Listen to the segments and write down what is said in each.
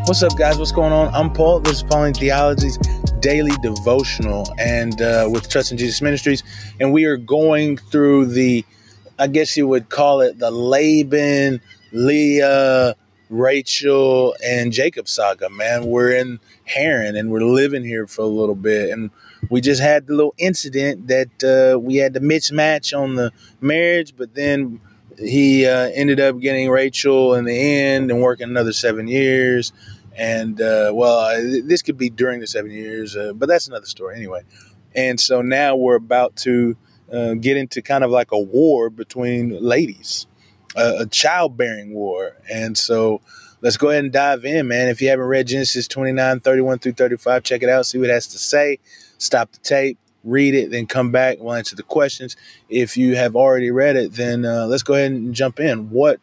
What's up, guys? What's going on? I'm Paul. This is Pauline Theology's daily devotional, and with Trust in Jesus Ministries, and we are going through I guess you would call it the Laban, Leah, Rachel, and Jacob saga. Man, we're in Haran, and we're living here for a little bit, and we just had the little incident that we had to mismatch on the marriage, but then he ended up getting Rachel in the end and working another 7 years. And, this could be during the 7 years, but that's another story anyway. And so now we're about to get into kind of like a war between ladies, a childbearing war. And so let's go ahead and dive in, man. If you haven't read Genesis 29:31 through 35, check it out, see what it has to say. Stop the tape, read it, then come back. We'll answer the questions. If you have already read it, then let's go ahead and jump in. What's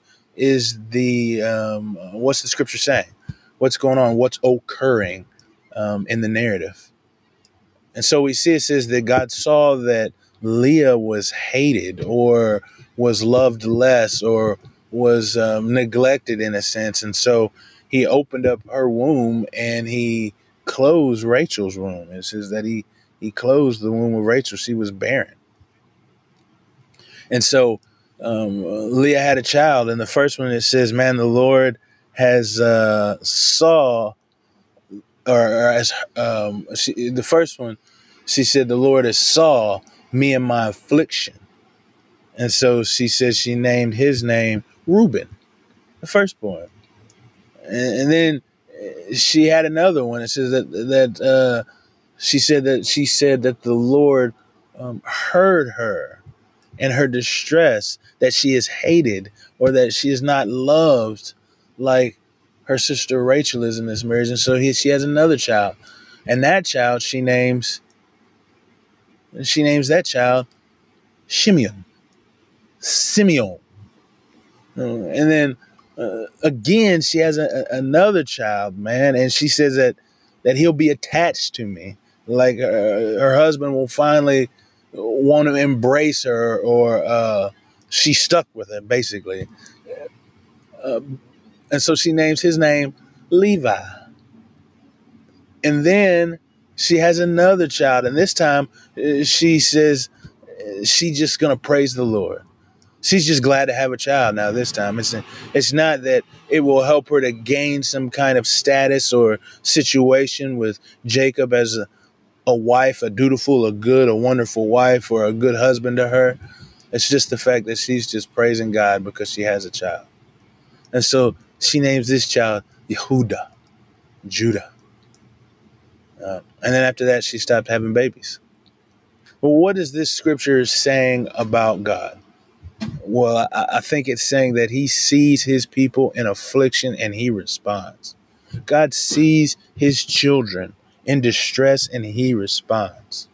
the scripture saying? What's going on? What's occurring in the narrative? And so we see it says that God saw that Leah was hated or was loved less or was neglected in a sense. And so he opened up her womb and he closed Rachel's womb. It says that he closed the womb of Rachel. She was barren. And so Leah had a child. And the first one, it says, man, the Lord has saw, the first one, she said, the Lord has saw me in my affliction. And so she said she named his name Reuben, the firstborn. And then she had another one. It says that she said that the Lord heard her in her distress, that she is hated or that she is not loved like her sister Rachel is in this marriage. And so she has another child, and that child she names that child Simeon. And then again, she has another child, man, and she says that he'll be attached to me, like her husband will finally want to embrace her, or she's stuck with him, basically. And so she names his name Levi. And then she has another child, and this time she says she's just gonna praise the Lord. She's just glad to have a child now. This time, it's not that it will help her to gain some kind of status or situation with Jacob as a wife, a dutiful, a good, a wonderful wife, or a good husband to her. It's just the fact that she's just praising God because she has a child. And so she names this child Yehuda, Judah. And then after that, she stopped having babies. Well, what is this scripture saying about God? Well, I think it's saying that he sees his people in affliction and he responds. God sees his children in distress and he responds.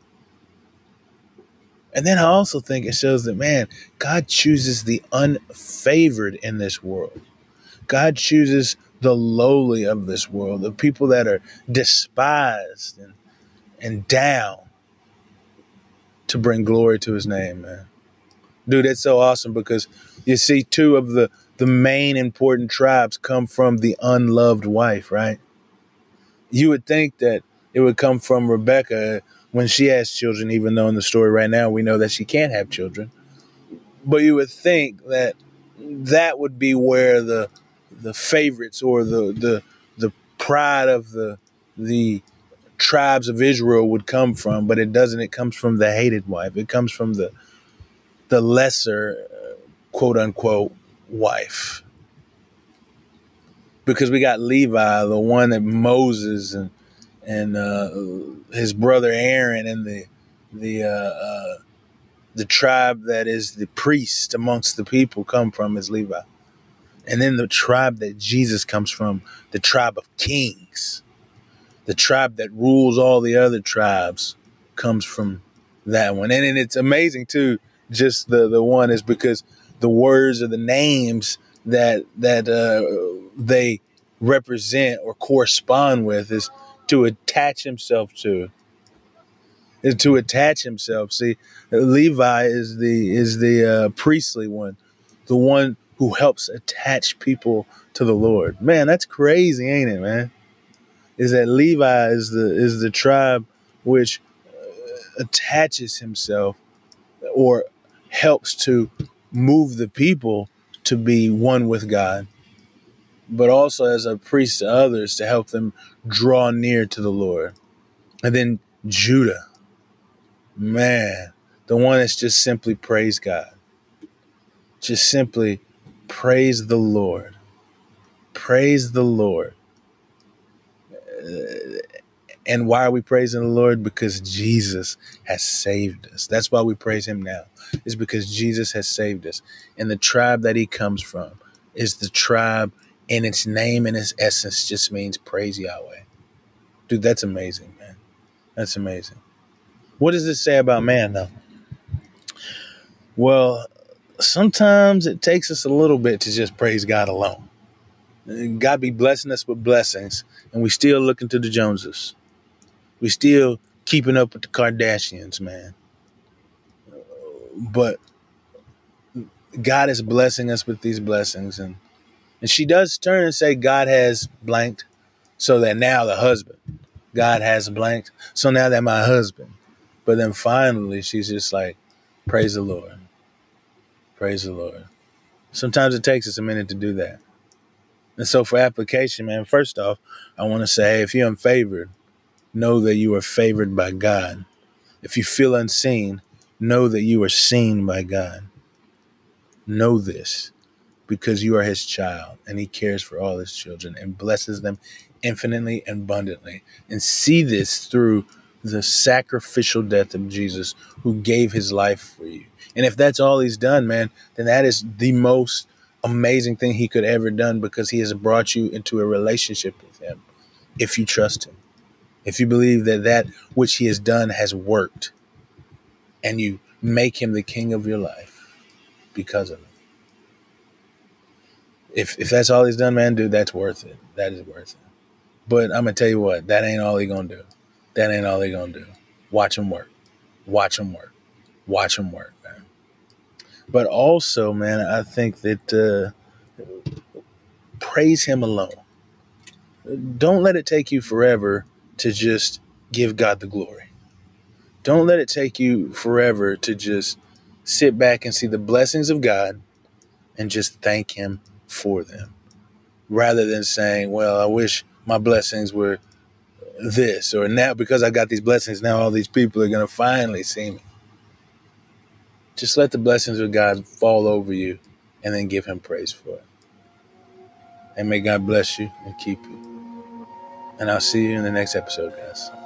And then I also think it shows that, man, God chooses the unfavored in this world. God chooses the lowly of this world, the people that are despised and down, to bring glory to his name, man. Dude, it's so awesome because you see two of the main important tribes come from the unloved wife, right? You would think that it would come from Rebecca when she has children, even though in the story right now we know that she can't have children. But you would think that would be where the favorites or the pride of the tribes of Israel would come from, but it doesn't. It comes from the hated wife. It comes from the lesser, quote unquote, wife. Because we got Levi, the one that Moses and his brother Aaron and the tribe that is the priest amongst the people come from is Levi. And then the tribe that Jesus comes from, the tribe of kings, the tribe that rules all the other tribes, comes from that one. And it's amazing too, just the one is because the words or the names that they represent or correspond with is to attach himself to. Is to attach himself. See, Levi is the priestly one, the one who helps attach people to the Lord. Man, that's crazy, ain't it, man? Is that Levi is the tribe which attaches himself or helps to move the people to be one with God, but also as a priest to others to help them draw near to the Lord. And then Judah, man, the one that's just simply praise God. Just simply praise the Lord. Praise the Lord. And why are we praising the Lord? Because Jesus has saved us. That's why we praise him now. It's because Jesus has saved us. And the tribe that he comes from is the tribe, and its name and its essence just means praise Yahweh. Dude, that's amazing, man. That's amazing. What does this say about man, though? Well, sometimes it takes us a little bit to just praise God alone. God be blessing us with blessings, and we still looking to the Joneses. We still keeping up with the Kardashians, man. But God is blessing us with these blessings, and she does turn and say God has blanked, so that now the husband, God has blanked, so now that my husband. But then finally she's just like, praise the Lord. Praise the Lord. Sometimes it takes us a minute to do that. And so for application, man, first off, I want to say, hey, if you're unfavored, know that you are favored by God. If you feel unseen, know that you are seen by God. Know this, because you are his child and he cares for all his children and blesses them infinitely and abundantly. And see this through the sacrificial death of Jesus, who gave his life for you. And if that's all he's done, man, then that is the most amazing thing he could ever done, because he has brought you into a relationship with him. If you trust him, if you believe that that which he has done has worked, and you make him the king of your life because of it. If that's all he's done, man, dude, that's worth it. That is worth it. But I'm gonna tell you what, that ain't all he gonna do. That ain't all he gonna do. Watch him work. Watch him work. Watch him work, man. But also, man, I think that praise him alone. Don't let it take you forever to just give God the glory. Don't let it take you forever to just sit back and see the blessings of God and just thank him for them, rather than saying, well, I wish my blessings were this, or now because I got these blessings, now all these people are going to finally see me. Just let the blessings of God fall over you and then give him praise for it. And may God bless you and keep you. And I'll see you in the next episode, guys.